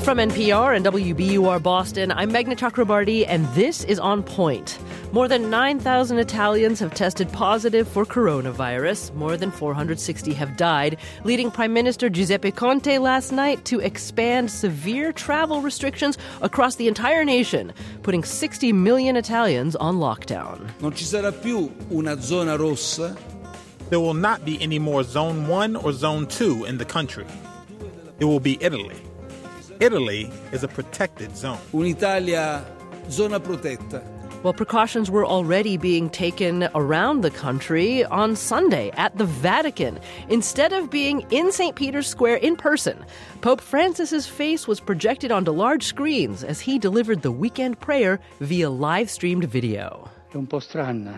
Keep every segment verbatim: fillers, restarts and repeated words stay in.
From N P R and W B U R Boston, I'm Meghna Chakrabarti, and this is On Point. More than nine thousand Italians have tested positive for coronavirus. More than four hundred sixty have died, leading Prime Minister Giuseppe Conte last night to expand severe travel restrictions across the entire nation, putting sixty million Italians on lockdown. Non ci sarà più una zona rossa. There will not be any more Zone one or Zone two in the country. It will be Italy. Italy is a protected zone. Un'Italia zona protetta. Well, precautions were already being taken around the country. On Sunday at the Vatican, instead of being in Saint Peter's Square in person, Pope Francis's face was projected onto large screens as he delivered the weekend prayer via live-streamed video. È un po' strana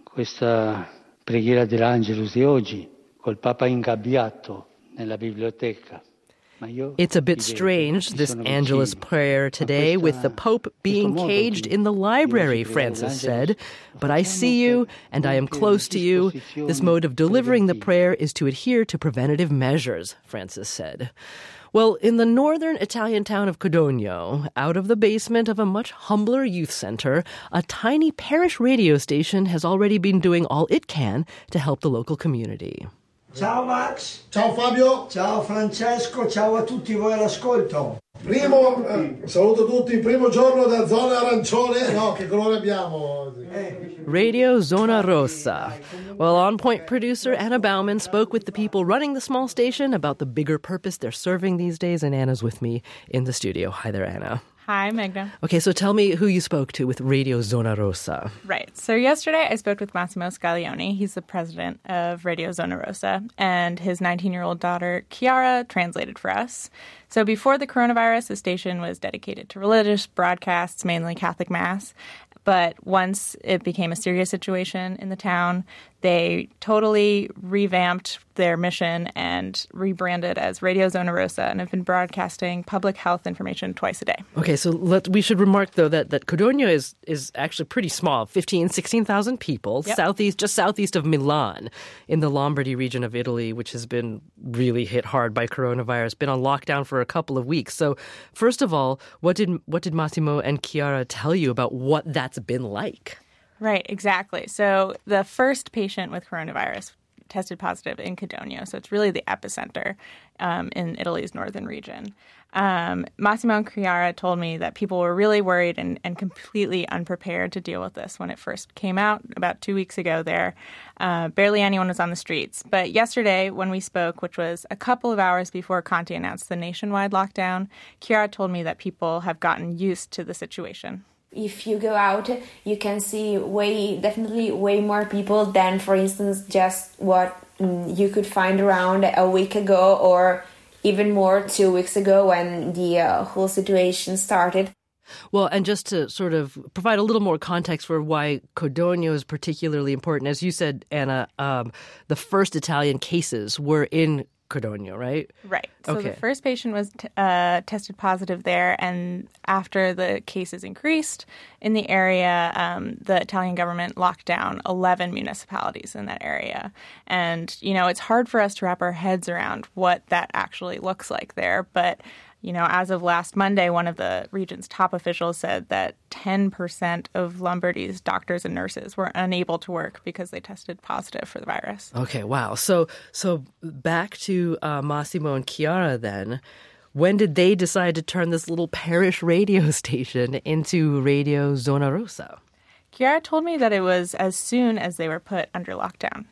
questa preghiera dell'Angelus di oggi, col Papa ingabbiato nella biblioteca. It's a bit strange, this Angelus prayer today, with the Pope being caged in the library, Francis said. But I see you, and I am close to you. This mode of delivering the prayer is to adhere to preventative measures, Francis said. Well, in the northern Italian town of Codogno, out of the basement of a much humbler youth center, a tiny parish radio station has already been doing all it can to help the local community. Ciao Max. Ciao Fabio. Ciao Francesco, ciao a tutti voi all'ascolto. Primo, eh, saluto tutti, primo giorno da zona arancione. No, che colore abbiamo? Radio Zona Rossa. Well, On Point producer Anna Bauman spoke with the people running the small station about the bigger purpose they're serving these days, and Anna's with me in the studio. Hi there, Anna. Hi, Meghna. Okay, so tell me who you spoke to with Radio Zona Rossa. Right. So yesterday I spoke with Massimo Scaglione. He's the president of Radio Zona Rossa, and his nineteen-year-old daughter, Chiara, translated for us. So before the coronavirus, the station was dedicated to religious broadcasts, mainly Catholic Mass. But once it became a serious situation in the town, they totally revamped their mission and rebranded as Radio Zona Rossa and have been broadcasting public health information twice a day. Okay, so let, we should remark, though, that, that Codogno is, is actually pretty small, fifteen, sixteen thousand people, yep. southeast, just southeast of Milan, in the Lombardy region of Italy, which has been really hit hard by coronavirus, been on lockdown for a couple of weeks. So first of all, what did what did Massimo and Chiara tell you about what that's been like? Right, exactly. So the first patient with coronavirus tested positive in Codogno, so it's really the epicenter um, in Italy's northern region. Um, Massimo and Chiara told me that people were really worried and, and completely unprepared to deal with this when it first came out about two weeks ago there. Uh, barely anyone was on the streets. But yesterday when we spoke, which was a couple of hours before Conte announced the nationwide lockdown, Chiara told me that people have gotten used to the situation. If you go out, you can see way, definitely way more people than, for instance, just what mm, you could find around a week ago or even more two weeks ago when the uh, whole situation started. Well, and just to sort of provide a little more context for why Codogno is particularly important, as you said, Anna, um, the first Italian cases were in Codogno, right? Right. So okay. The first patient was t- uh, tested positive there, and after the cases increased in the area, um, the Italian government locked down eleven municipalities in that area. And, you know, it's hard for us to wrap our heads around what that actually looks like there, but you know, as of last Monday, one of the region's top officials said that ten percent of Lombardy's doctors and nurses were unable to work because they tested positive for the virus. Okay, wow. So so back to uh, Massimo and Chiara then. When did they decide to turn this little parish radio station into Radio Zona Rossa? Chiara told me that it was as soon as they were put under lockdown.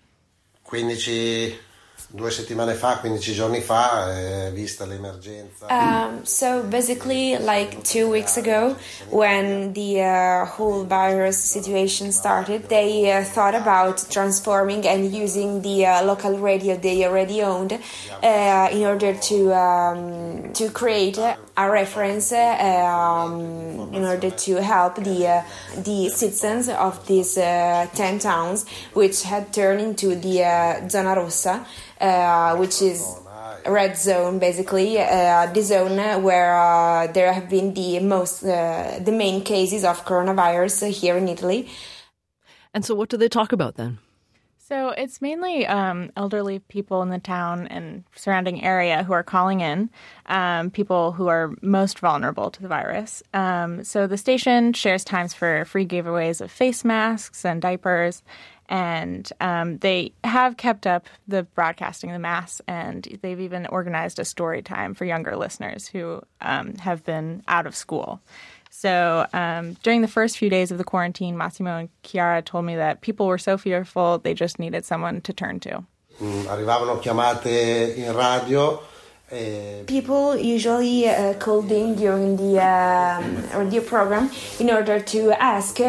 quindici Due settimane fa, quindici giorni fa, eh, vista l'emergenza. Um, so basically, like two weeks ago, when the uh, whole virus situation started, they uh, thought about transforming and using the uh, local radio they already owned uh, in order to um, to create a reference uh, um, in order to help the uh, the citizens of these uh, ten towns, which had turned into the uh, Zona Rossa. Uh, which is a red zone, basically, uh, the zone where uh, there have been the most, uh, the main cases of coronavirus here in Italy. And so what do they talk about then? So it's mainly um, elderly people in the town and surrounding area who are calling in, um, people who are most vulnerable to the virus. Um, so the station shares times for free giveaways of face masks and diapers, and um, they have kept up the broadcasting of the mass, and they've even organized a story time for younger listeners who um, have been out of school. So um, during the first few days of the quarantine, Massimo and Chiara told me that people were so fearful they just needed someone to turn to. Mm, arrivavano chiamate in radio. People usually uh, called in during the um, radio program in order to ask uh,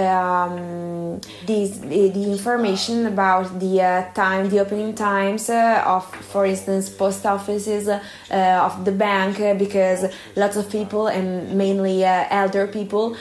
um, these, the, the information about the uh, time, the opening times uh, of, for instance, post offices, uh, of the bank, uh, because lots of people, and mainly uh, elder people,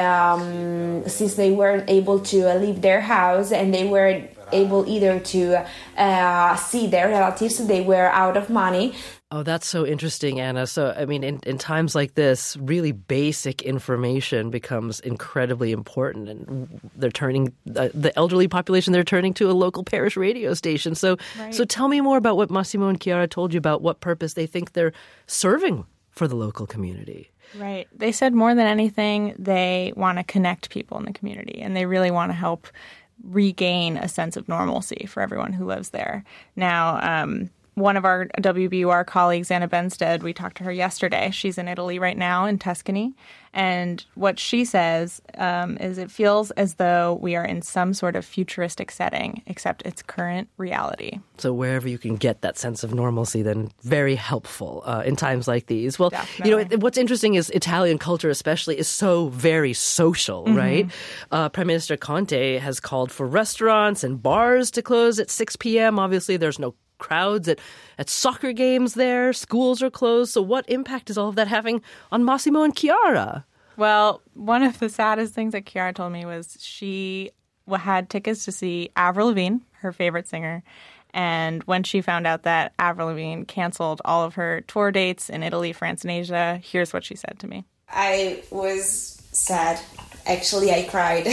um, since they weren't able to uh, leave their house and they were able either to uh, see their relatives, they were out of money. Oh, that's so interesting, Anna. So, I mean, in, in times like this, really basic information becomes incredibly important. And they're turning, uh, the elderly population, they're turning to a local parish radio station. So, right. so tell me more about what Massimo and Chiara told you about what purpose they think they're serving for the local community. Right. They said more than anything, they want to connect people in the community, and they really want to help regain a sense of normalcy for everyone who lives there. Now, um, one of our W B U R colleagues, Anna Benstead, we talked to her yesterday. She's in Italy right now, in Tuscany. And what she says um, is it feels as though we are in some sort of futuristic setting, except it's current reality. So wherever you can get that sense of normalcy, then very helpful uh, in times like these. Well, Definitely. you know, it, what's interesting is Italian culture especially is so very social, mm-hmm. right? Uh, Prime Minister Conte has called for restaurants and bars to close at six p.m. Obviously, there's no crowds at, at soccer games there. Schools are closed. So what impact is all of that having on Massimo and Chiara? Well, one of the saddest things that Chiara told me was she had tickets to see Avril Lavigne, her favorite singer. And when she found out that Avril Lavigne canceled all of her tour dates in Italy, France, and Asia, here's what she said to me. I was sad. Actually, I cried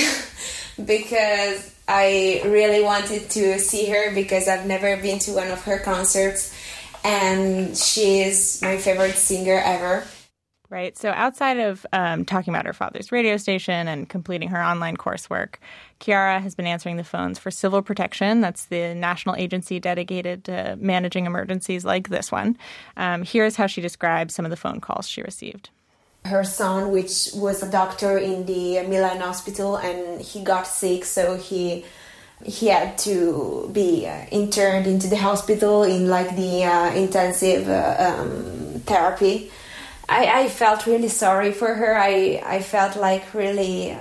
because I really wanted to see her because I've never been to one of her concerts, and she is my favorite singer ever. Right. So outside of um, talking about her father's radio station and completing her online coursework, Chiara has been answering the phones for Civil Protection. That's the national agency dedicated to managing emergencies like this one. Um, here's how she describes some of the phone calls she received. Her son, which was a doctor in the Milan hospital, and he got sick, so he he had to be uh, interned into the hospital in like the uh, intensive uh, um, therapy. I, I felt really sorry for her. I, I felt like really uh,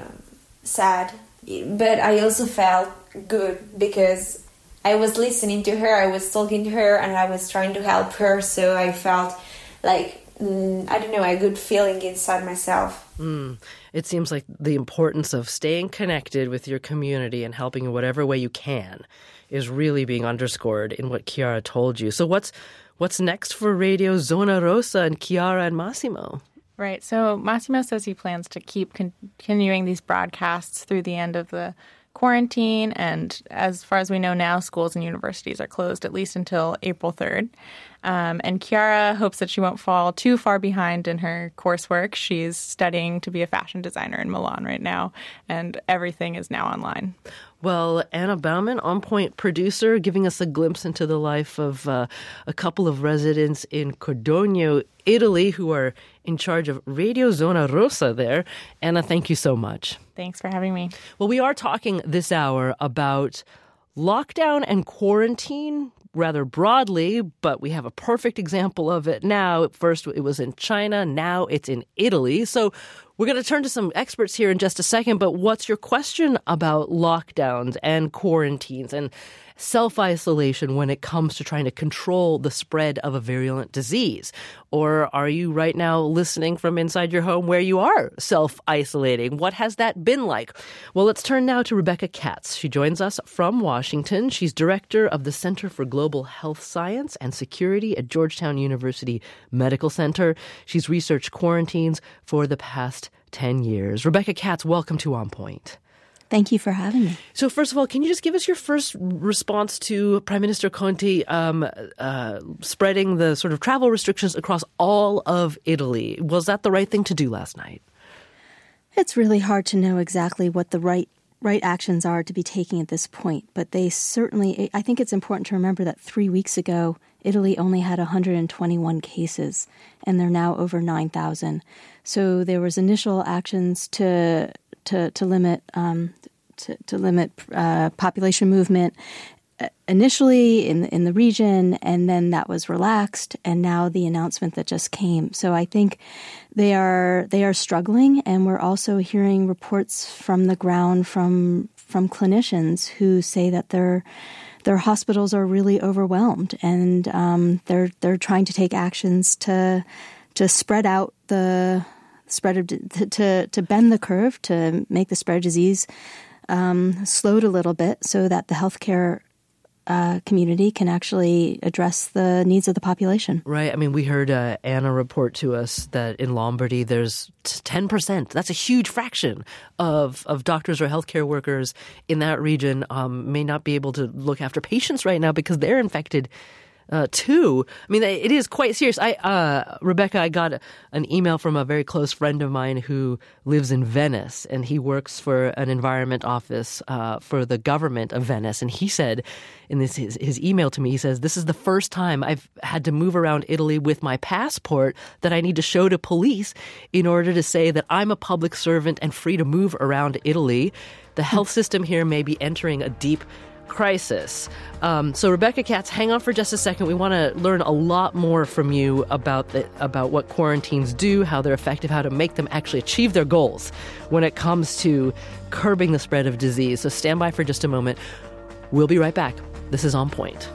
sad, but I also felt good because I was listening to her, I was talking to her, and I was trying to help her, so I felt like I don't know, a good feeling inside myself. Mm. It seems like the importance of staying connected with your community and helping in whatever way you can is really being underscored in what Chiara told you. So what's what's next for Radio Zona Rossa and Chiara and Massimo? Right. So Massimo says he plans to keep con- continuing these broadcasts through the end of the quarantine. And as far as we know now, schools and universities are closed at least until April third. Um, and Chiara hopes that she won't fall too far behind in her coursework. She's studying to be a fashion designer in Milan right now, and everything is now online. Well, Anna Bauman, On Point producer, giving us a glimpse into the life of uh, a couple of residents in Codogno, Italy, who are in charge of Radio Zona Rossa there. Anna, thank you so much. Thanks for having me. Well, we are talking this hour about lockdown and quarantine rather broadly, but we have a perfect example of it now. First, it was in China. Now it's in Italy. So we're going to turn to some experts here in just a second. But what's your question about lockdowns and quarantines and self-isolation when it comes to trying to control the spread of a virulent disease? Or are you right now listening from inside your home where you are self-isolating? What has that been like? Well, let's turn now to Rebecca Katz. She joins us from Washington. She's director of the Center for Global Health Science and Security at Georgetown University Medical Center. She's researched quarantines for the past ten years. Rebecca Katz, welcome to On Point. Thank you for having me. So first of all, can you just give us your first response to Prime Minister Conte um, uh, spreading the sort of travel restrictions across all of Italy? Was that the right thing to do last night? It's really hard to know exactly what the right right actions are to be taking at this point, but they certainly, I think it's important to remember that three weeks ago, Italy only had one hundred twenty-one cases, and they're now over nine thousand. So there was initial actions to to, to limit um, to, to limit uh, population movement initially in in the region, and then that was relaxed, and now the announcement that just came. So I think they are they are struggling, and we're also hearing reports from the ground from from clinicians who say that their their hospitals are really overwhelmed, and um, they're they're trying to take actions to to spread out the spread of to to, to bend the curve, to make the spread of disease um, slowed a little bit, so that the healthcare Uh, community can actually address the needs of the population. Right. I mean, we heard uh, Anna report to us that in Lombardy there's ten percent. That's a huge fraction of, of doctors or healthcare workers in that region um, may not be able to look after patients right now because they're infected Uh, too. I mean, it is quite serious. I, uh, Rebecca, I got an email from a very close friend of mine who lives in Venice, and he works for an environment office uh, for the government of Venice. And he said in this his, his email to me, he says, "This is the first time I've had to move around Italy with my passport that I need to show to police in order to say that I'm a public servant and free to move around Italy. The health system here may be entering a deep crisis." Um, so Rebecca Katz, hang on for just a second. We want to learn a lot more from you about the, about what quarantines do, how they're effective, how to make them actually achieve their goals when it comes to curbing the spread of disease. So stand by for just a moment. We'll be right back. This is On Point.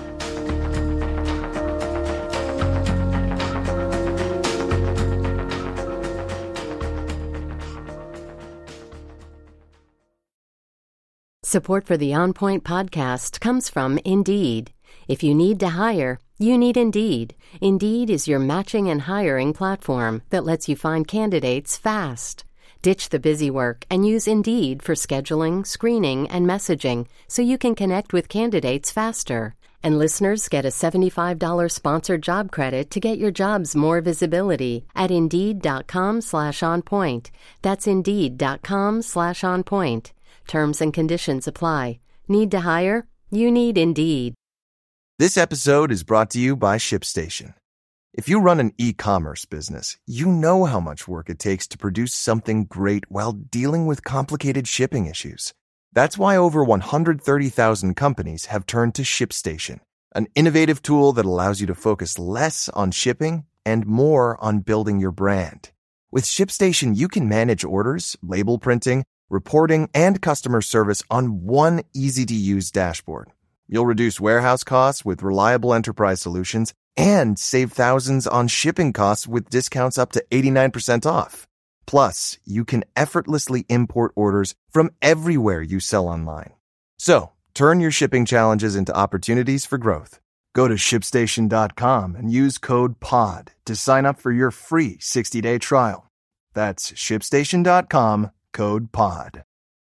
Support for the On Point podcast comes from Indeed. If you need to hire, you need Indeed. Indeed is your matching and hiring platform that lets you find candidates fast. Ditch the busy work and use Indeed for scheduling, screening, and messaging so you can connect with candidates faster. And listeners get a seventy-five dollars sponsored job credit to get your jobs more visibility at Indeed.com slash on point. That's Indeed.com slash on point. Terms and conditions apply. Need to hire? You need Indeed. This episode is brought to you by ShipStation. If you run an e-commerce business, you know how much work it takes to produce something great while dealing with complicated shipping issues. That's why over one hundred thirty thousand companies have turned to ShipStation, an innovative tool that allows you to focus less on shipping and more on building your brand. With ShipStation, you can manage orders, label printing, reporting, and customer service on one easy-to-use dashboard. You'll reduce warehouse costs with reliable enterprise solutions and save thousands on shipping costs with discounts up to eighty-nine percent off. Plus, you can effortlessly import orders from everywhere you sell online. So, turn your shipping challenges into opportunities for growth. Go to ship station dot com and use code POD to sign up for your free sixty-day trial. That's ship station dot com. Code POD.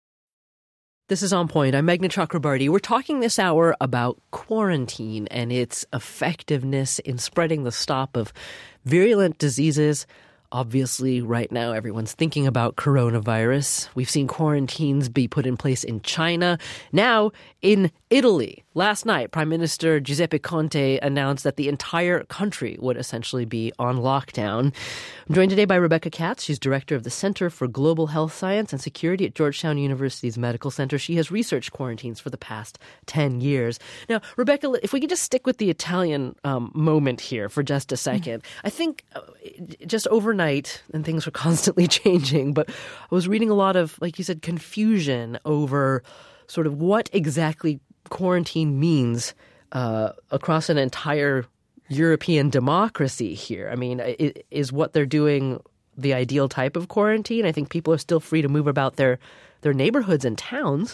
This is On Point. I'm Meghna Chakrabarty. We're talking this hour about quarantine and its effectiveness in spreading the stop of virulent diseases. Obviously, right now, everyone's thinking about coronavirus. We've seen quarantines be put in place in China. Now, in Italy, last night, Prime Minister Giuseppe Conte announced that the entire country would essentially be on lockdown. I'm joined today by Rebecca Katz. She's director of the Center for Global Health Science and Security at Georgetown University's Medical Center. She has researched quarantines for the past ten years. Now, Rebecca, if we could just stick with the Italian um, moment here for just a second. Mm-hmm. I think uh, just overnight, and things were constantly changing, but I was reading a lot of, like you said, confusion over sort of what exactly quarantine means uh, across an entire European democracy here. I mean, is what they're doing the ideal type of quarantine? I think people are still free to move about their, their neighborhoods and towns.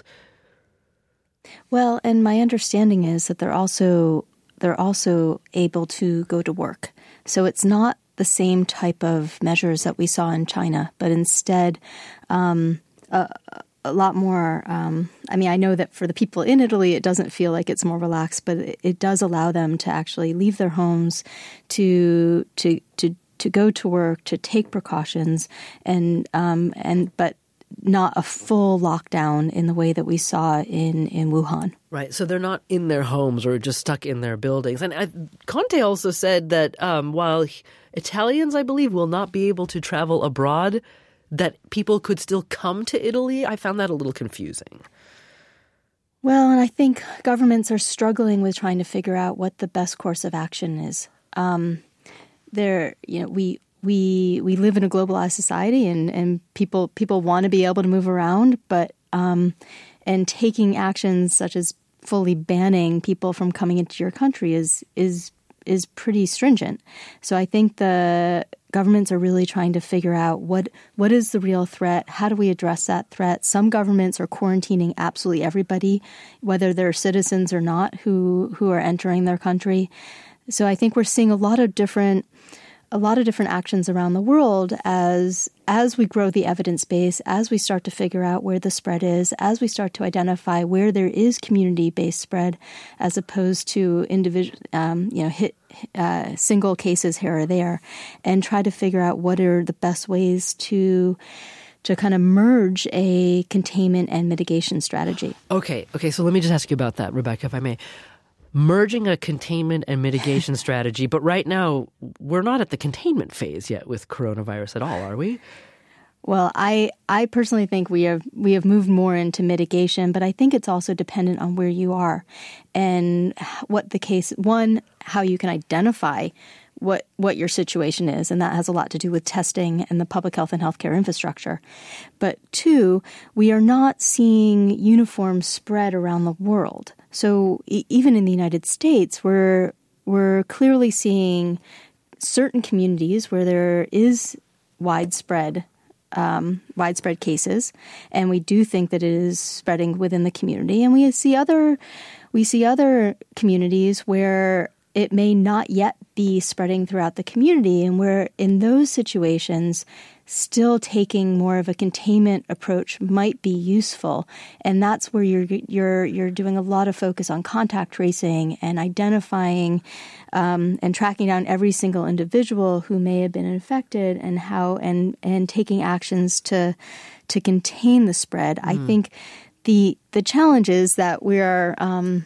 Well, and my understanding is that they're also they're also able to go to work. So it's not the same type of measures that we saw in China, but instead um, a, a lot more. Um, I mean, I know that for the people in Italy, it doesn't feel like it's more relaxed, but it, it does allow them to actually leave their homes, to to to to go to work, to take precautions, and um, and but not a full lockdown in the way that we saw in in Wuhan. Right. So they're not in their homes or just stuck in their buildings. And I, Conte also said that um, while Italians, I believe, will not be able to travel abroad, that people could still come to Italy. I found that a little confusing. Well, and I think governments are struggling with trying to figure out what the best course of action is. Um, there, you know, we we we live in a globalized society, and, and people people want to be able to move around, but um, and taking actions such as fully banning people from coming into your country is is is pretty stringent. So I think the governments are really trying to figure out what what is the real threat? How do we address that threat? Some governments are quarantining absolutely everybody, whether they're citizens or not, who who are entering their country. So I think we're seeing a lot of different a lot of different actions around the world as as we grow the evidence base, as we start to figure out where the spread is, as we start to identify where there is community-based spread, as opposed to individual, um, you know, hit uh, single cases here or there, and try to figure out what are the best ways to to kind of merge a containment and mitigation strategy. Okay, okay. So let me just ask you about that, Rebecca, if I may. Merging a containment and mitigation strategy, but right now we're not at the containment phase yet with coronavirus at all, are we? Well, I I personally think we have we have moved more into mitigation, but I think it's also dependent on where you are and what the case. One, how you can identify what what your situation is, and that has a lot to do with testing and the public health and healthcare infrastructure. But two, we are not seeing uniform spread around the world. So e- even in the United States, we're we're clearly seeing certain communities where there is widespread um, widespread cases, and we do think that it is spreading within the community. And we see other we see other communities where it may not yet be spreading throughout the community, and where in those situations, still taking more of a containment approach might be useful. And that's where you're you're you're doing a lot of focus on contact tracing and identifying um, and tracking down every single individual who may have been infected, and how and and taking actions to to contain the spread. Mm. I think the the challenge is that we are um,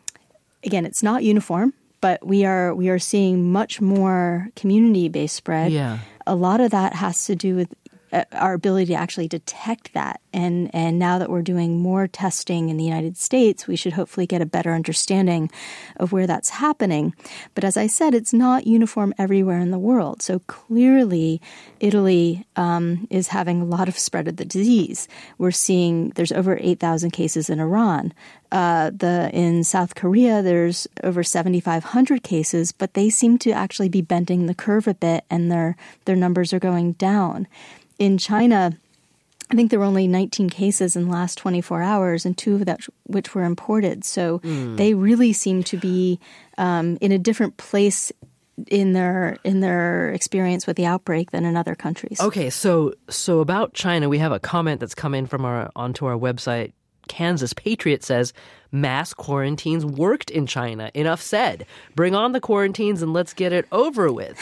again, it's not uniform. But we are we are seeing much more community-based spread. Yeah. A lot of that has to do with our ability to actually detect that. And and now that we're doing more testing in the United States, we should hopefully get a better understanding of where that's happening. But as I said, it's not uniform everywhere in the world. So clearly, Italy um, is having a lot of spread of the disease. We're seeing there's over eight thousand cases in Iran. Uh, the in South Korea, there's over seventy-five hundred cases, but they seem to actually be bending the curve a bit, and their their numbers are going down. In China, I think there were only nineteen cases in the last twenty-four hours, and two of that which were imported. So mm. they really seem to be um, in a different place in their in their experience with the outbreak than in other countries. Okay, so so about China, we have a comment that's come in from our onto our website. Kansas Patriot says, mass quarantines worked in China. Enough said. Bring on the quarantines and let's get it over with.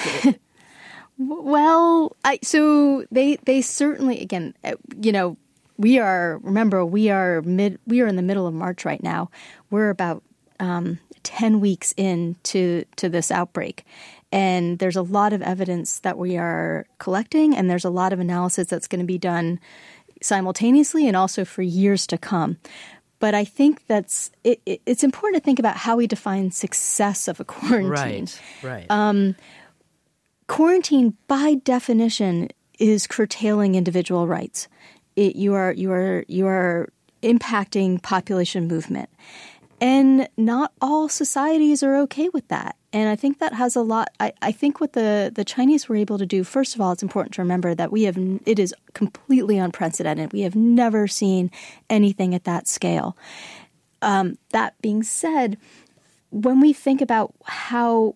Well, I, so they they certainly, again, you know, we are, remember, we are mid, we are in the middle of March right now. We're about um, ten weeks into to this outbreak. And there's a lot of evidence that we are collecting, and there's a lot of analysis that's going to be done simultaneously and also for years to come. But I think that's it, it, it's important to think about how we define success of a quarantine. Right, right. Um, quarantine, by definition, is curtailing individual rights. It, you are you are you are impacting population movement, and not all societies are okay with that. And I think that has a lot. I, I think what the, the Chinese were able to do, first of all, it's important to remember that we have it is completely unprecedented. We have never seen anything at that scale. Um, that being said, when we think about how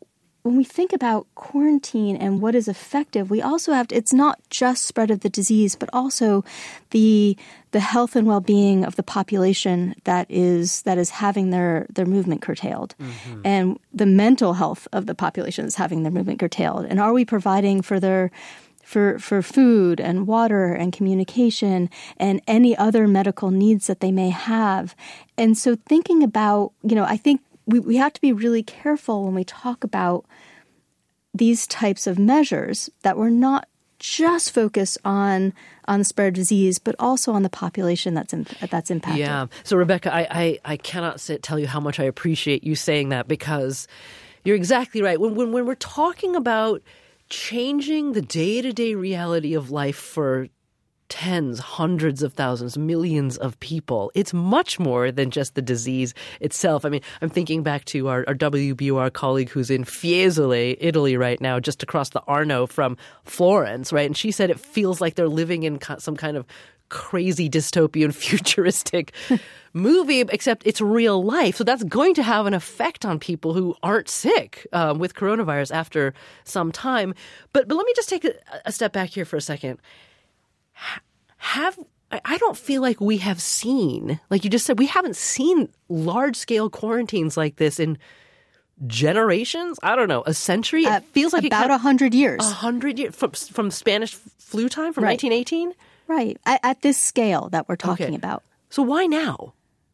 when we think about quarantine and what is effective, we also have to, it's not just spread of the disease, but also the the health and well-being of the population that is that is having their, their movement curtailed. Mm-hmm. And the mental health of the population is having their movement curtailed. And are we providing for their for for food and water and communication and any other medical needs that they may have? And so thinking about, you know, I think we, we have to be really careful when we talk about these types of measures that we're not just focused on on the spread of disease, but also on the population that's in, that's impacted. Yeah. So, Rebecca, I, I, I cannot sit, tell you how much I appreciate you saying that, because you're exactly right. When, when, when we're talking about changing the day-to-day reality of life for tens, hundreds of thousands, millions of people, it's much more than just the disease itself. I mean, I'm thinking back to our, our W B U R colleague who's in Fiesole, Italy right now, just across the Arno from Florence, right? And she said it feels like they're living in some kind of crazy dystopian futuristic movie, except it's real life. So that's going to have an effect on people who aren't sick um, with coronavirus after some time. But, but let me just take a, a step back here for a second. Have I don't feel like we have seen, like you just said, we haven't seen large-scale quarantines like this in generations. I don't know, a century. It uh, feels like about a hundred years. A hundred years from from Spanish flu time, from nineteen eighteen. Right, at, at this scale that we're talking okay. about. So why now?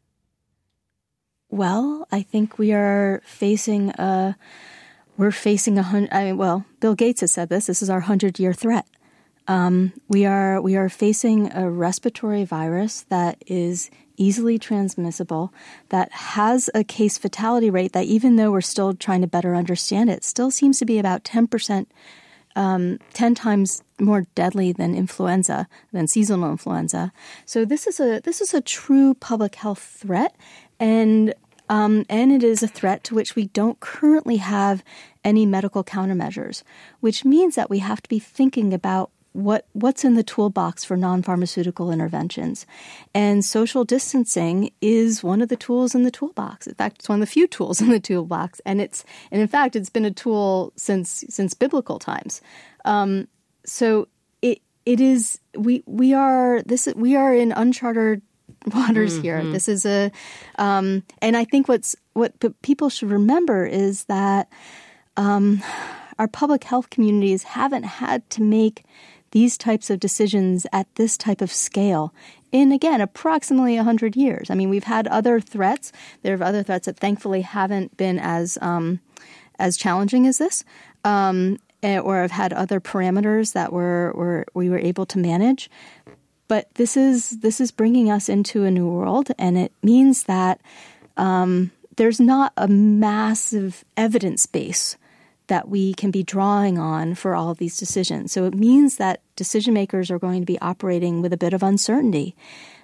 Well, I think we are facing a we're facing a hundred. I mean, well, Bill Gates has said this. This is our hundred-year threat. Um, we are we are facing a respiratory virus that is easily transmissible, that has a case fatality rate that, even though we're still trying to better understand it, still seems to be about ten percent, um, ten times more deadly than influenza, than seasonal influenza. So this is a this is a true public health threat, and um, and it is a threat to which we don't currently have any medical countermeasures, which means that we have to be thinking about What what's in the toolbox for non-pharmaceutical interventions. And social distancing is one of the tools in the toolbox. In fact, it's one of the few tools in the toolbox. And it's and in fact, it's been a tool since since biblical times. Um, so it it is we we are this we are in uncharted waters mm-hmm. here. This is a um, and I think what's what people should remember is that um, our public health communities haven't had to make these types of decisions at this type of scale in, again, approximately one hundred years. I mean, we've had other threats. There are other threats that thankfully haven't been as um, as challenging as this, um, or have had other parameters that were, were we were able to manage. But this is this is bringing us into a new world, and it means that um, there's not a massive evidence base that we can be drawing on for all of these decisions. So it means that decision makers are going to be operating with a bit of uncertainty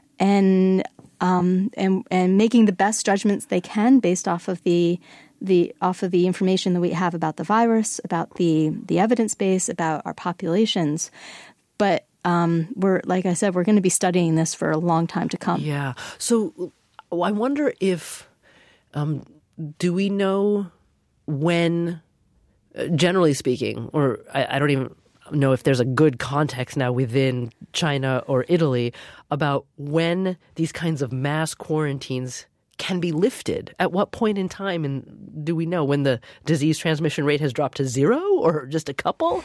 and um, and and making the best judgments they can based off of the the off of the information that we have about the virus, about the the evidence base, about our populations. But um, we're like I said, we're going to be studying this for a long time to come. Yeah. So I wonder if um, do we know when? Generally speaking, or I, I don't even know if there's a good context now within China or Italy about when these kinds of mass quarantines can be lifted. At what point in time, and do we know when the disease transmission rate has dropped to zero or just a couple?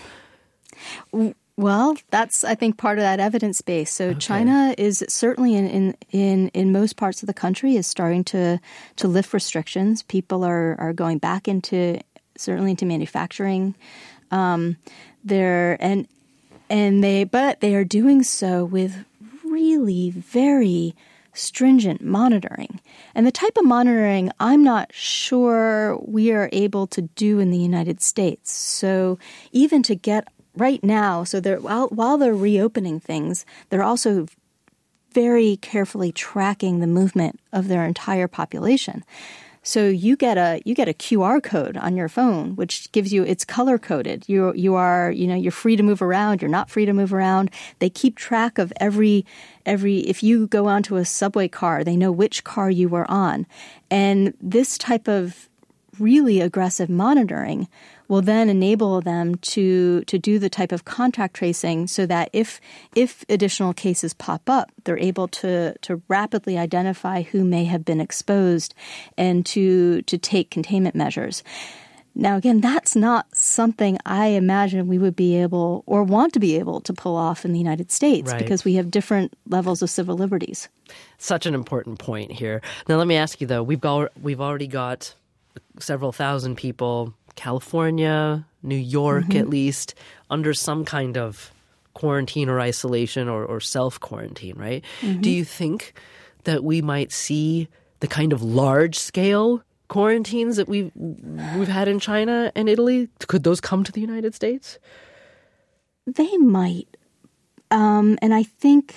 Well, that's, I think, part of that evidence base. So okay. China is certainly in, in, in, in most parts of the country is starting to, to lift restrictions. People are, are going back into certainly into manufacturing. Um, they're and and they but they are doing so with really very stringent monitoring. And the type of monitoring I'm not sure we are able to do in the United States. So even to get right now, so they're while while they're reopening things, they're also very carefully tracking the movement of their entire population. So you get a you get a Q R code on your phone, which gives you it's color coded. You you are you know you're free to move around. You're not free to move around. They keep track of every every. If you go onto a subway car, they know which car you were on, and this type of really aggressive monitoring will then enable them to to do the type of contact tracing so that if if additional cases pop up, they're able to to rapidly identify who may have been exposed and to to take containment measures. Now, again, that's not something I imagine we would be able or want to be able to pull off in the United States right. because we have different levels of civil liberties. Such an important point here. Now, let me ask you, though. We've got, we've already got several thousand people, California, New York mm-hmm. at least, under some kind of quarantine or isolation or, or self-quarantine, right? Mm-hmm. Do you think that we might see the kind of large-scale quarantines that we've we've had in China and Italy? Could those come to the United States? They might, um, and I think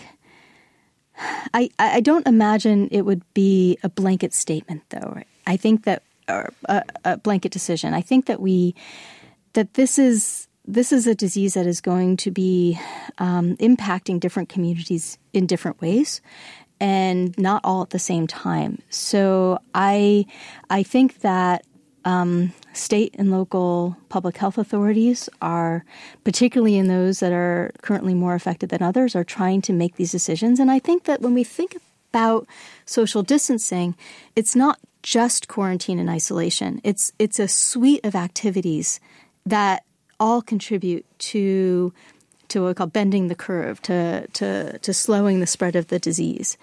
I I don't imagine it would be a blanket statement, though. I think that or a, a blanket decision. I think that we that this is this is a disease that is going to be um, impacting different communities in different ways. And not all at the same time. So I I think that um, state and local public health authorities are, particularly in those that are currently more affected than others, are trying to make these decisions. And I think that when we think about social distancing, it's not just quarantine and isolation. It's it's a suite of activities that all contribute to to what we call bending the curve, to, to to slowing the spread of the disease.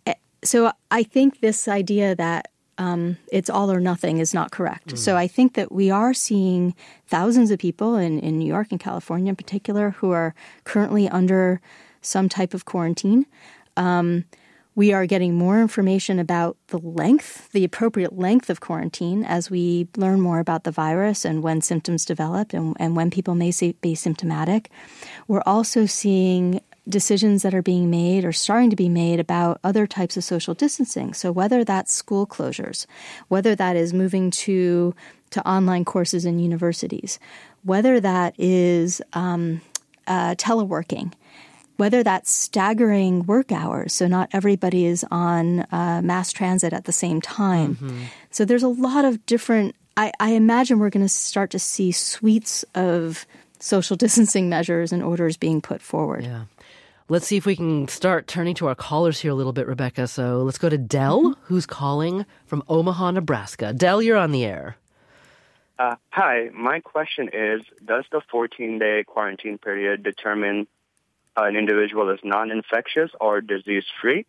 So I think this idea that um, it's all or nothing is not correct. Mm. So I think that we are seeing thousands of people in, in New York and California in particular who are currently under some type of quarantine. Um, we are getting more information about the length, the appropriate length of quarantine as we learn more about the virus and when symptoms develop and, and when people may be symptomatic. We're also seeing decisions that are being made or starting to be made about other types of social distancing. So whether that's school closures, whether that is moving to to online courses in universities, whether that is um, uh, teleworking, whether that's staggering work hours, so not everybody is on uh, mass transit at the same time. Mm-hmm. So there's a lot of different, I, I imagine we're going to start to see suites of social distancing measures and orders being put forward. Yeah. Let's see if we can start turning to our callers here a little bit, Rebecca. So let's go to Dell, mm-hmm. who's calling from Omaha, Nebraska. Dell, you're on the air. Uh, hi, my question is, does the fourteen-day quarantine period determine an individual is non-infectious or disease-free?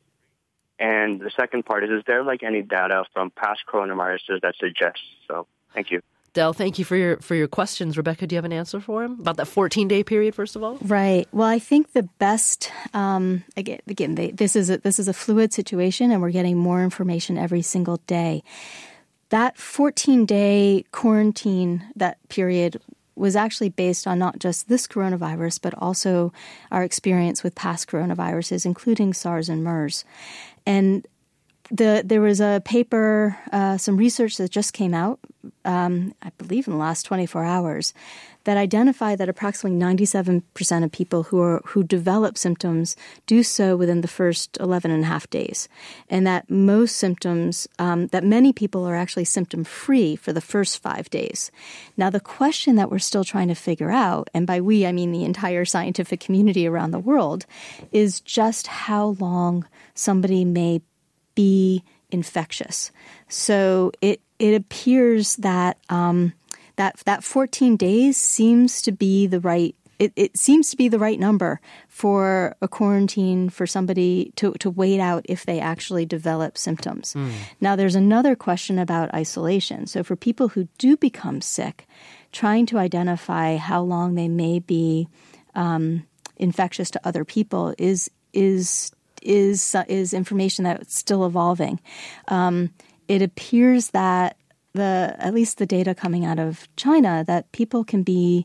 And the second part is, is there like any data from past coronaviruses that suggests so? Thank you. Del, thank you for your for your questions. Rebecca, do you have an answer for him about that fourteen-day period, first of all? Right. Well, I think the best, um, again, again they, this is a, this is a fluid situation, and we're getting more information every single day. That fourteen-day quarantine, that period, was actually based on not just this coronavirus, but also our experience with past coronaviruses, including SARS and MERS. And the there was a paper, uh, some research that just came out, um, I believe in the last twenty-four hours, that identified that approximately ninety-seven percent of people who are who develop symptoms do so within the first eleven and a half days. And that most symptoms, um, that many people are actually symptom-free for the first five days. Now, the question that we're still trying to figure out, and by we, I mean the entire scientific community around the world, is just how long somebody may be infectious. So it it appears that um, that that fourteen days seems to be the right it, it seems to be the right number for a quarantine for somebody to, to wait out if they actually develop symptoms. Mm. Now, there's another question about isolation. So for people who do become sick, trying to identify how long they may be um, infectious to other people is is is is information that's still evolving. Um, it appears that the at least the data coming out of China that people can be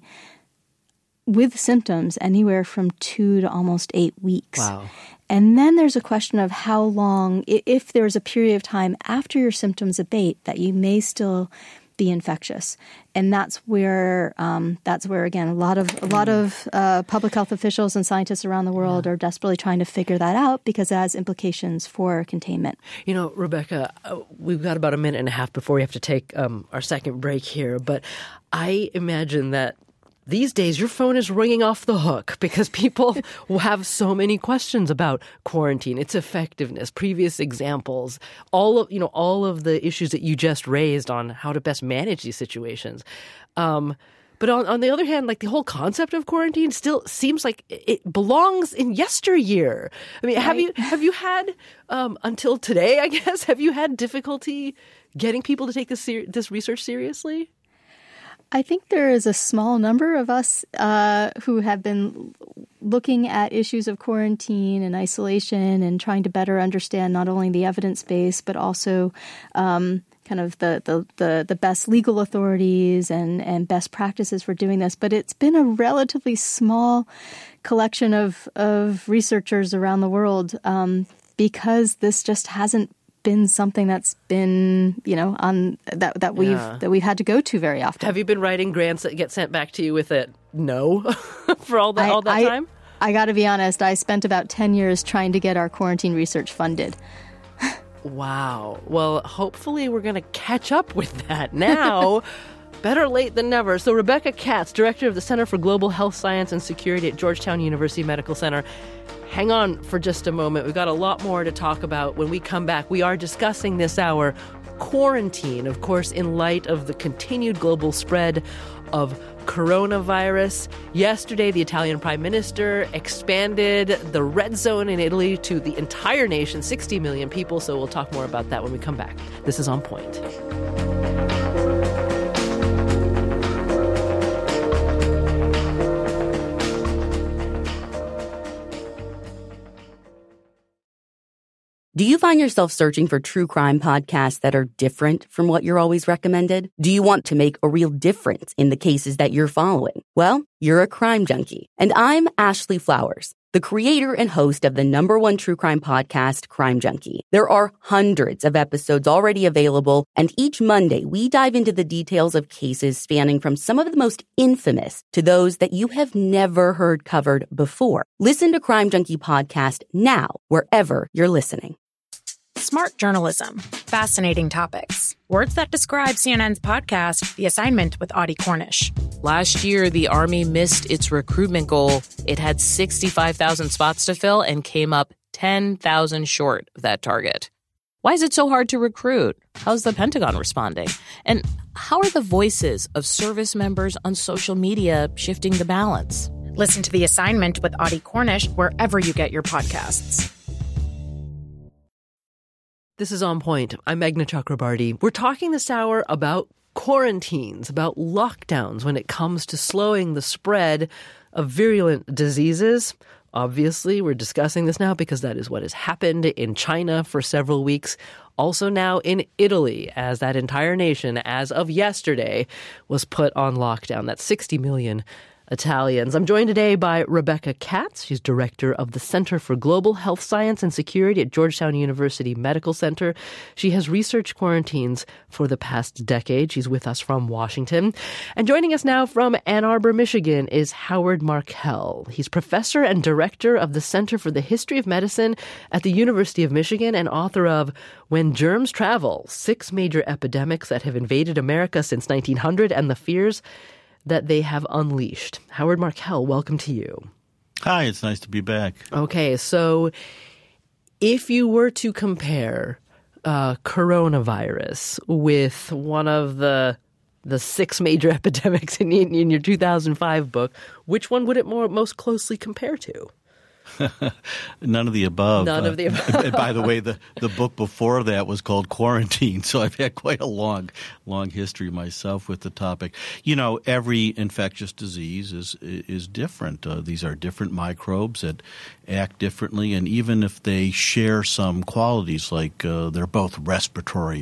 with symptoms anywhere from two to almost eight weeks. Wow. And then there's a question of how long, if there's a period of time after your symptoms abate that you may still be infectious. And that's where, um, that's where again, a lot of a lot of uh, public health officials and scientists around the world yeah. are desperately trying to figure that out because it has implications for containment. You know, Rebecca, uh, we've got about a minute and a half before we have to take um, our second break here, but I imagine that these days, your phone is ringing off the hook because people have so many questions about quarantine, its effectiveness, previous examples, all of you know, all of the issues that you just raised on how to best manage these situations. Um, but on, on the other hand, like the whole concept of quarantine still seems like it belongs in yesteryear. I mean, right. have you have you had um, until today? I guess have you had difficulty getting people to take this ser- this research seriously? I think there is a small number of us uh, who have been looking at issues of quarantine and isolation and trying to better understand not only the evidence base, but also um, kind of the, the, the, the best legal authorities and, and best practices for doing this. But it's been a relatively small collection of, of researchers around the world um, because this just hasn't been something that's been, you know, on that that we've yeah. that we've had to go to very often. Have you been writing grants that get sent back to you with a no for all that I, all that I, time? I got to be honest. I spent about ten years trying to get our quarantine research funded. Wow. Well, hopefully we're going to catch up with that now. Better late than never. So Rebecca Katz, director of the Center for Global Health Science and Security at Georgetown University Medical Center. Hang on for just a moment. We've got a lot more to talk about when we come back. We are discussing this hour quarantine, of course, in light of the continued global spread of coronavirus. Yesterday, the Italian prime minister expanded the red zone in Italy to the entire nation, sixty million people. So we'll talk more about that when we come back. This is On Point. Do you find yourself searching for true crime podcasts that are different from what you're always recommended? Do you want to make a real difference in the cases that you're following? Well, you're a crime junkie. And I'm Ashley Flowers, the creator and host of the number one true crime podcast, Crime Junkie. There are hundreds of episodes already available, and each Monday we dive into the details of cases spanning from some of the most infamous to those that you have never heard covered before. Listen to Crime Junkie Podcast now, wherever you're listening. Smart journalism. Fascinating topics. Words that describe C N N's podcast, The Assignment with Audie Cornish. Last year, the Army missed its recruitment goal. It had sixty-five thousand spots to fill and came up ten thousand short of that target. Why is it so hard to recruit? How's the Pentagon responding? And how are the voices of service members on social media shifting the balance? Listen to The Assignment with Audie Cornish wherever you get your podcasts. This is On Point. I'm Meghna Chakrabarti. We're talking this hour about quarantines, about lockdowns when it comes to slowing the spread of virulent diseases. Obviously, we're discussing this now because that is what has happened in China for several weeks. Also now in Italy, as that entire nation, as of yesterday, was put on lockdown. That's sixty million Italians. I'm joined today by Rebecca Katz. She's director of the Center for Global Health Science and Security at Georgetown University Medical Center. She has researched quarantines for the past decade. She's with us from Washington. And joining us now from Ann Arbor, Michigan is Howard Markel. He's professor and director of the Center for the History of Medicine at the University of Michigan and author of When Germs Travel, Six Major Epidemics That Have Invaded America Since nineteen hundred and the Fears that They Have Unleashed. Howard Markel, welcome to you. Hi, it's nice to be back. Okay, so if you were to compare uh, coronavirus with one of the the six major epidemics in, in your two thousand five book, which one would it more most closely compare to? None of the above. None uh, of the above. By the way, the, the book before that was called Quarantine, so I've had quite a long, long history myself with the topic. You know, every infectious disease is is different. Uh, these are different microbes that act differently, and even if they share some qualities, like uh, they're both respiratory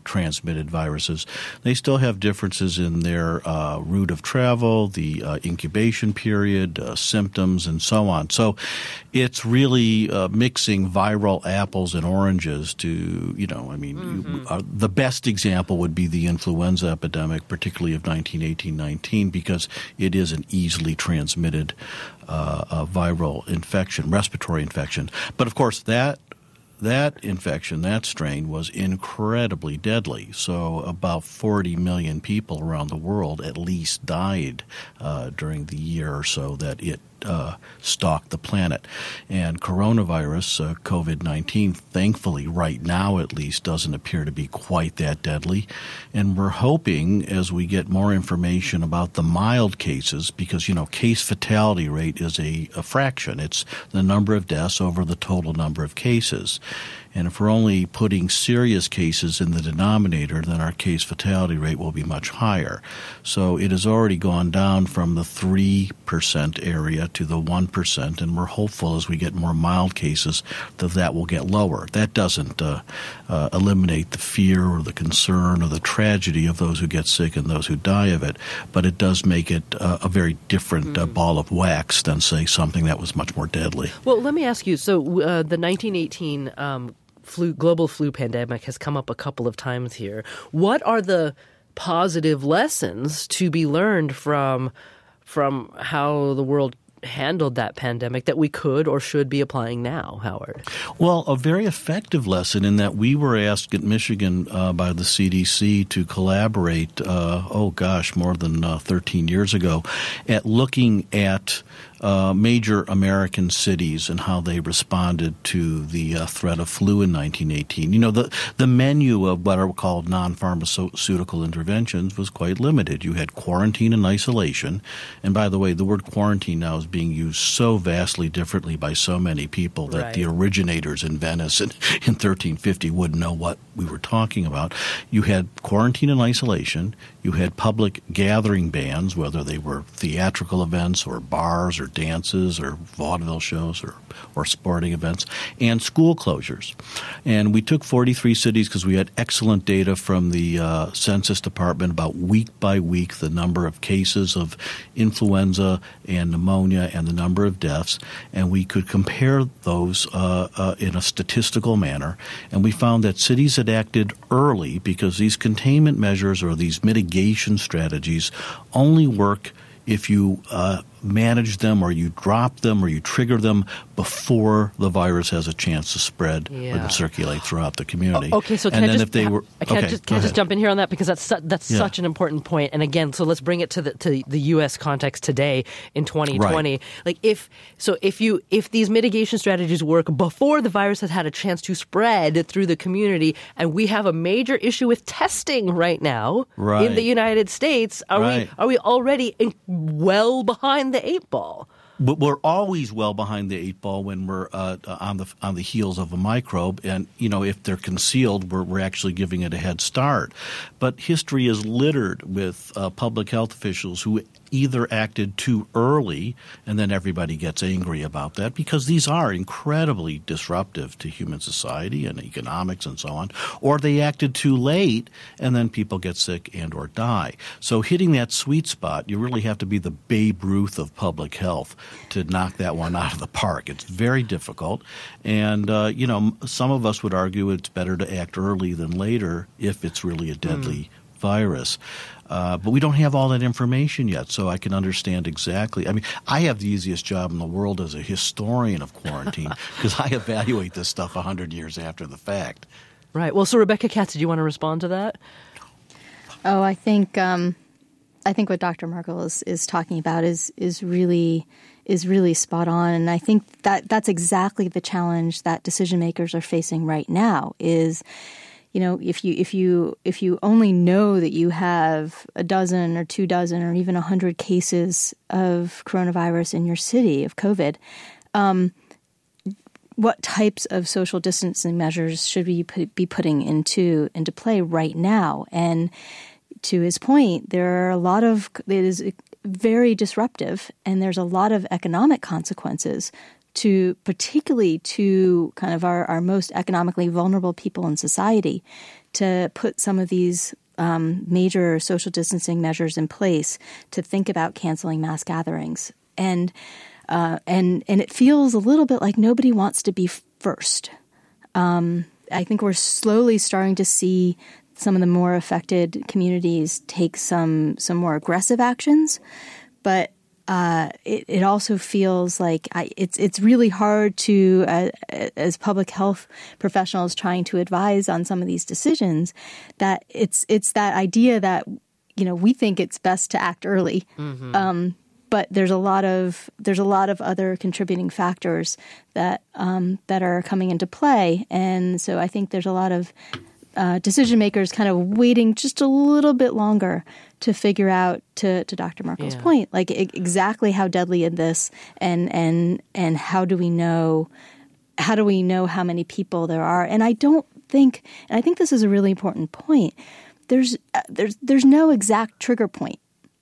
transmitted viruses. They still have differences in their uh, route of travel, the uh, incubation period, uh, symptoms, and so on. So it's really uh, mixing viral apples and oranges to, you know, I mean, mm-hmm. you, uh, the best example would be the influenza epidemic, particularly of nineteen eighteen nineteen, because it is an easily transmitted uh, uh, viral infection, respiratory infection. But, of course, that That infection, that strain, was incredibly deadly. So about forty million people around the world at least died uh, during the year or so that it uh, stalked the planet. And coronavirus, uh, COVID nineteen, thankfully right now at least doesn't appear to be quite that deadly. And we're hoping as we get more information about the mild cases, because, you know, case fatality rate is a, a fraction. It's the number of deaths over the total number of cases. And if we're only putting serious cases in the denominator, then our case fatality rate will be much higher. So it has already gone down from the three percent area to the one percent, and we're hopeful as we get more mild cases that that will get lower. That doesn't uh, uh, eliminate the fear or the concern or the tragedy of those who get sick and those who die of it, but it does make it uh, a very different uh, ball of wax than, say, something that was much more deadly. Well, let me ask you, so uh, the nineteen eighteen um, flu, global flu pandemic has come up a couple of times here. What are the positive lessons to be learned from from how the world handled that pandemic that we could or should be applying now, Howard? Well, a very effective lesson in that we were asked at Michigan uh, by the C D C to collaborate, uh, oh gosh, more than uh, thirteen years ago, at looking at Uh, major American cities and how they responded to the uh, threat of flu in nineteen eighteen. You know, the the menu of what are called non-pharmaceutical interventions was quite limited. You had quarantine and isolation. And by the way, the word quarantine now is being used so vastly differently by so many people that right. the originators in Venice in, in thirteen fifty wouldn't know what we were talking about. You had quarantine and isolation. You had public gathering bans, whether they were theatrical events or bars or dances or vaudeville shows or, or sporting events, and school closures. And we took forty-three cities because we had excellent data from the uh, Census Department about week by week the number of cases of influenza and pneumonia and the number of deaths, and we could compare those uh, uh, in a statistical manner. And we found that cities had acted early because these containment measures or these mitigation strategies only work if you uh, manage them or you drop them or you trigger them before the virus has a chance to spread yeah. or to circulate throughout the community. Oh, okay, so can and I then just, if they were, can okay, I just, can I just jump in here on that because that's su- that's yeah. such an important point. And again, so let's bring it to the to the U S context today in twenty twenty. Right. Like if so, if you if these mitigation strategies work before the virus has had a chance to spread through the community, and we have a major issue with testing right now right. in the United States, are right. we are we already in, well behind the eight ball? But we're always well behind the eight ball when we're uh, on the on the heels of a microbe, and you know if they're concealed, we're we're actually giving it a head start. But history is littered with uh, public health officials who either acted too early, and then everybody gets angry about that because these are incredibly disruptive to human society and economics and so on, or they acted too late, and then people get sick and or die. So hitting that sweet spot, you really have to be the Babe Ruth of public health to knock that one out of the park. It's very difficult, and uh, you know, some of us would argue it's better to act early than later if it's really a deadly mm. virus. Uh, but we don't have all that information yet, so I can understand exactly. I mean, I have the easiest job in the world as a historian of quarantine because I evaluate this stuff one hundred years after the fact. Right. Well, so Rebecca Katz, did you want to respond to that? Oh, I think um, I think what Doctor Merkel is, is talking about is is really is really spot on, and I think that that's exactly the challenge that decision makers are facing right now. Is You know, if you if you if you only know that you have a dozen or two dozen or even a hundred cases of coronavirus in your city of COVID, um, what types of social distancing measures should we put, be putting into into play right now? And to his point, there are a lot of it is very disruptive, and there's a lot of economic consequences to particularly to kind of our, our most economically vulnerable people in society, to put some of these um, major social distancing measures in place, to think about canceling mass gatherings. And uh, and and it feels a little bit like nobody wants to be first. Um, I think we're slowly starting to see some of the more affected communities take some some more aggressive actions, but uh, it, it also feels like I, it's it's really hard to, uh, as public health professionals trying to advise on some of these decisions, that it's it's that idea that, you know, we think it's best to act early. Mm-hmm. Um, But there's a lot of there's a lot of other contributing factors that um, that are coming into play, and so I think there's a lot of uh, decision makers kind of waiting just a little bit longer to figure out, to, to Doctor Merkel's yeah. point, like I- exactly how deadly is this, and and and how do we know how do we know how many people there are? And I don't think, and I think this is a really important point. There's uh, there's there's no exact trigger point.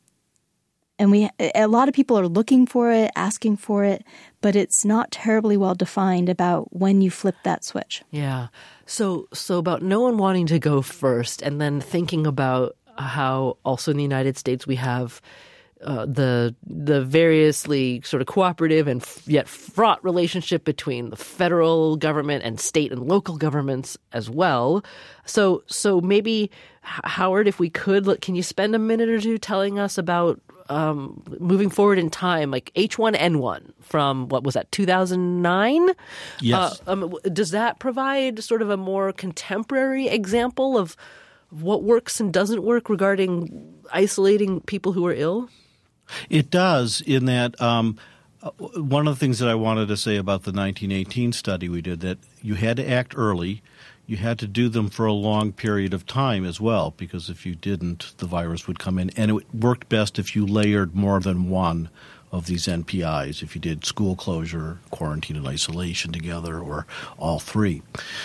And we, a lot of people are looking for it, asking for it, but it's not terribly well defined about when you flip that switch. Yeah. So, so about no one wanting to go first, and then thinking about how also in the United States we have uh, the the variously sort of cooperative and f- yet fraught relationship between the federal government and state and local governments as well. So, so maybe Howard, if we could, can you spend a minute or two telling us about Um, moving forward in time, like H one N one from, what was that, two thousand nine? Yes. Uh, um, does that provide sort of a more contemporary example of what works and doesn't work regarding isolating people who are ill? It does, in that um, one of the things that I wanted to say about the nineteen eighteen study we did, that you had to act early. You had to do them for a long period of time as well, because if you didn't, the virus would come in. And it worked best if you layered more than one of these N P Is, if you did school closure, quarantine, and isolation together, or all three.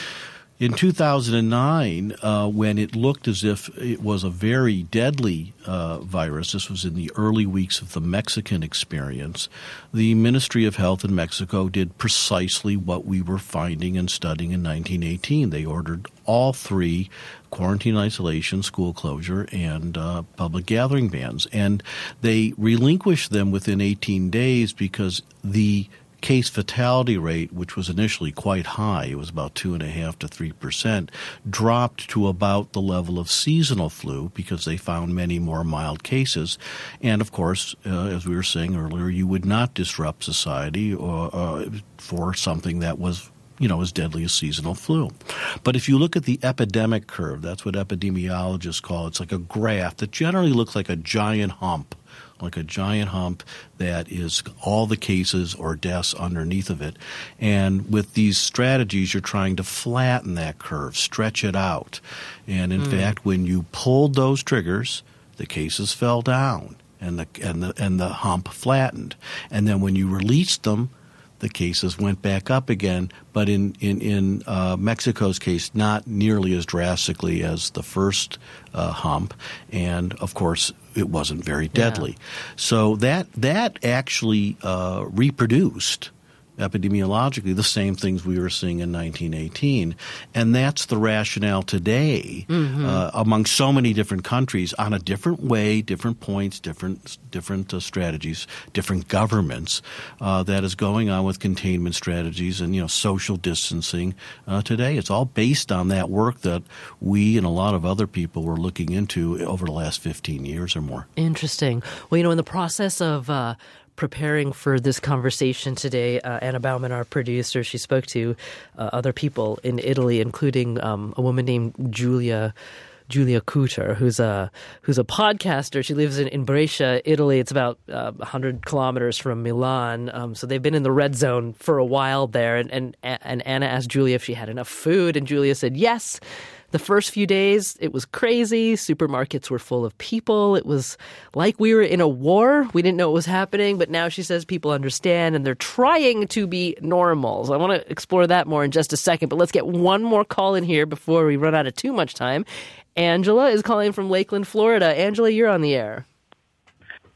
In two thousand nine, uh, when it looked as if it was a very deadly uh, virus, this was in the early weeks of the Mexican experience, the Ministry of Health in Mexico did precisely what we were finding and studying in nineteen eighteen. They ordered all three, quarantine, isolation, school closure, and uh, public gathering bans. And they relinquished them within eighteen days because the case fatality rate, which was initially quite high, it was about two and a half to three percent, dropped to about the level of seasonal flu because they found many more mild cases. And of course, uh, as we were saying earlier, you would not disrupt society or, uh, for something that was, you know, as deadly as seasonal flu. But if you look at the epidemic curve, that's what epidemiologists call it. It's like a graph that generally looks like a giant hump. like a giant hump that is all the cases or deaths underneath of it. And with these strategies, you're trying to flatten that curve, stretch it out. And in mm. fact, when you pulled those triggers, the cases fell down and the and the and the hump flattened. And then when you released them, the cases went back up again, but in in in uh, Mexico's case, not nearly as drastically as the first uh, hump, and of course, it wasn't very deadly. Yeah. So that that actually uh, reproduced epidemiologically the same things we were seeing in nineteen eighteen, and that's the rationale today mm-hmm. uh, among so many different countries on a different way, different points, different different uh, strategies, different governments uh, that is going on with containment strategies and, you know, social distancing uh, today. It's all based on that work that we and a lot of other people were looking into over the last fifteen years or more. Interesting. Well, you know, in the process of uh preparing for this conversation today, uh, Anna Bauman, our producer, she spoke to uh, other people in Italy, including um, a woman named Julia Julia Cutter, who's a who's a podcaster. She lives in, in Brescia, Italy. It's about uh, one hundred kilometers from Milan. Um, so they've been in the red zone for a while there. And, and and Anna asked Julia if she had enough food, and Julia said yes. The first few days, it was crazy. Supermarkets were full of people. It was like we were in a war. We didn't know what was happening, but now she says people understand and they're trying to be normal. So I want to explore that more in just a second, but let's get one more call in here before we run out of too much time. Angela is calling from Lakeland, Florida. Angela, you're on the air.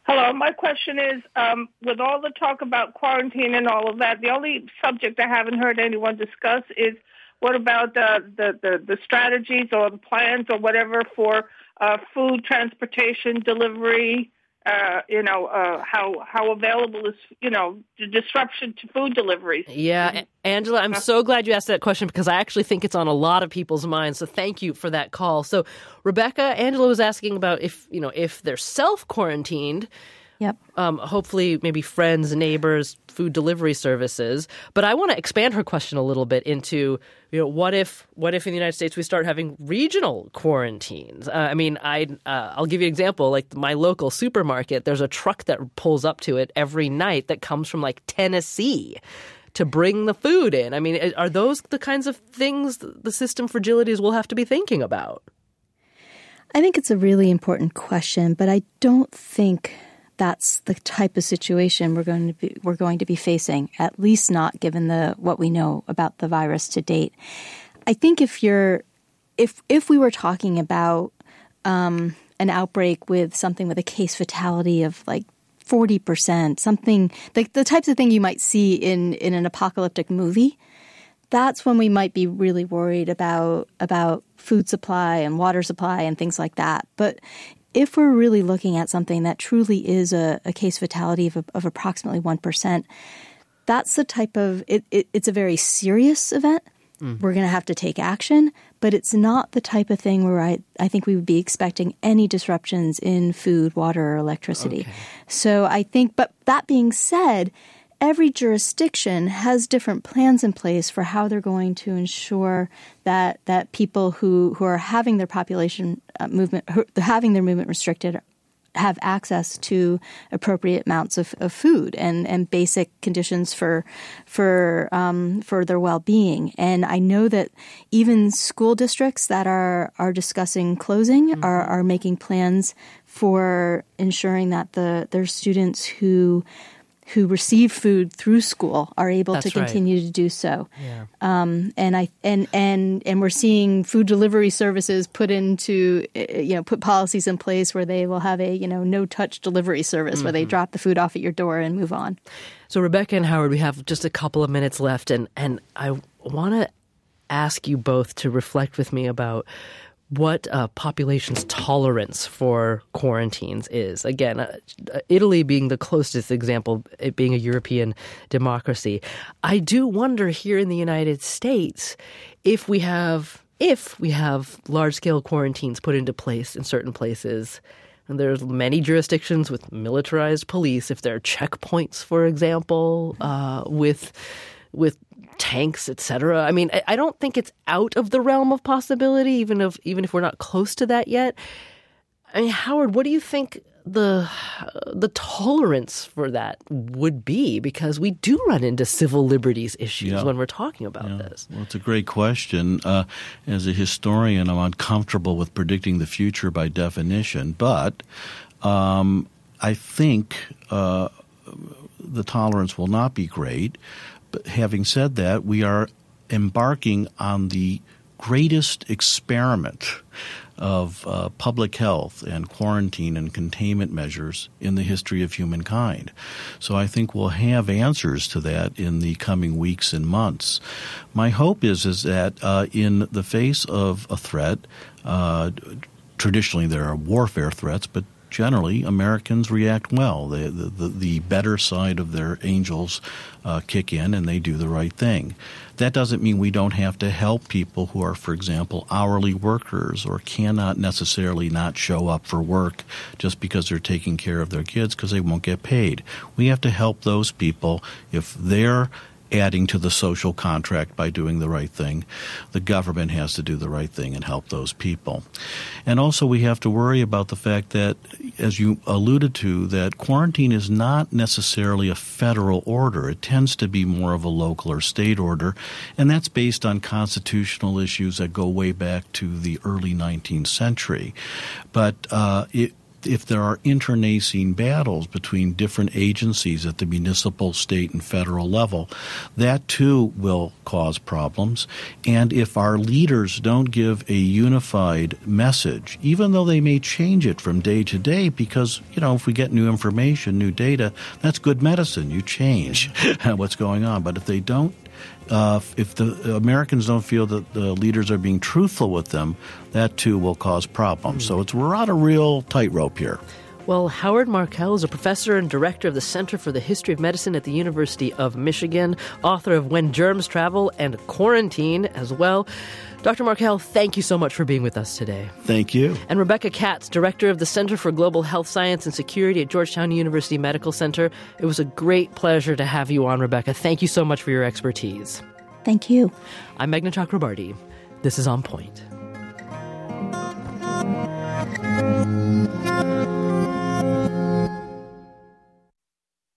Hello. My question is, um, with all the talk about quarantine and all of that, the only subject I haven't heard anyone discuss is what about uh, the, the, the strategies or the plans or whatever for uh, food, transportation, delivery, uh, you know, uh, how how available is, you know, the disruption to food deliveries. Yeah, Angela, I'm so glad you asked that question because I actually think it's on a lot of people's minds. So thank you for that call. So Rebecca, Angela was asking about if, you know, if they're self-quarantined, Yep. Um, hopefully maybe friends, neighbors, food delivery services. But I want to expand her question a little bit into, you know, what if what if in the United States we start having regional quarantines? Uh, I mean, I uh, I'll give you an example. Like my local supermarket, there's a truck that pulls up to it every night that comes from like Tennessee to bring the food in. I mean, are those the kinds of things the system fragilities will have to be thinking about? I think it's a really important question, but I don't think that's the type of situation we're going to be we're going to be facing, at least not given the what we know about the virus to date. I think if you're if if we were talking about um, an outbreak with something with a case fatality of like forty percent, something like the types of thing you might see in, in an apocalyptic movie, that's when we might be really worried about about food supply and water supply and things like that. But if we're really looking at something that truly is a, a case fatality of, of approximately one percent, that's the type of it, – it, it's a very serious event. Mm. We're going to have to take action, but it's not the type of thing where I, I think we would be expecting any disruptions in food, water, or electricity. Okay. So I think – but that being said, every jurisdiction has different plans in place for how they're going to ensure that that people who, who are having their population uh, movement, who, having their movement restricted, have access to appropriate amounts of, of food and, and basic conditions for for um, for their well-being. And I know that even school districts that are are discussing closing mm-hmm. are are making plans for ensuring that the their students who who receive food through school are able That's to continue right. to do so. Yeah. Um, and I and and and we're seeing food delivery services put into you know put policies in place where they will have a you know no touch delivery service mm-hmm. where they drop the food off at your door and move on. So Rebecca and Howard, we have just a couple of minutes left, and and I want to ask you both to reflect with me about what a population's tolerance for quarantines is. Again, uh, Italy being the closest example, it being a European democracy. I do wonder here in the United States if we have if we have large-scale quarantines put into place in certain places. And there's many jurisdictions with militarized police. If there are checkpoints, for example, uh, with with tanks, et cetera. I mean, I don't think it's out of the realm of possibility, even if even if we're not close to that yet. I mean, Howard, what do you think the the tolerance for that would be? Because we do run into civil liberties issues yeah. when we're talking about yeah. this. Well, it's a great question. Uh, as a historian, I'm uncomfortable with predicting the future by definition, but um, I think uh, the tolerance will not be great. But having said that, we are embarking on the greatest experiment of uh, public health and quarantine and containment measures in the history of humankind. So I think we'll have answers to that in the coming weeks and months. My hope is, is that uh, in the face of a threat, uh, traditionally there are warfare threats, but generally, Americans react well. The, the, the better side of their angels uh, kick in and they do the right thing. That doesn't mean we don't have to help people who are, for example, hourly workers or cannot necessarily not show up for work just because they're taking care of their kids because they won't get paid. We have to help those people if they're adding to the social contract by doing the right thing. The government has to do the right thing and help those people. And also we have to worry about the fact that, as you alluded to, that quarantine is not necessarily a federal order. It tends to be more of a local or state order, and that's based on constitutional issues that go way back to the early nineteenth century. But uh, it if if there are internecine battles between different agencies at the municipal, state, and federal level, that too will cause problems. And if our leaders don't give a unified message, even though they may change it from day to day, because, you know, if we get new information, new data, that's good medicine. You change what's going on. But if they don't, uh, if the Americans don't feel that the leaders are being truthful with them, that too will cause problems. Mm. So it's we're on a real tightrope here. Well, Howard Markel is a professor and director of the Center for the History of Medicine at the University of Michigan, author of When Germs Travel and Quarantine as well. Doctor Markel, thank you so much for being with us today. Thank you. And Rebecca Katz, director of the Center for Global Health Science and Security at Georgetown University Medical Center. It was a great pleasure to have you on, Rebecca. Thank you so much for your expertise. Thank you. I'm Meghna Chakrabarti. This is On Point.